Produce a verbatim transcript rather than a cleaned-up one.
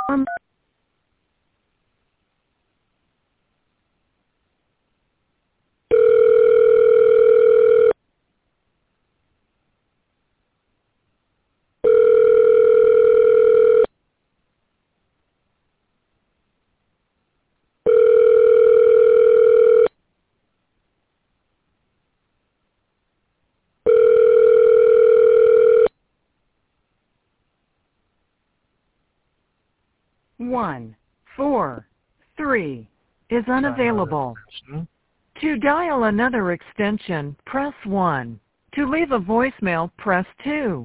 Um, one, four, three is unavailable. To dial another extension, press one. To leave a voicemail, press two.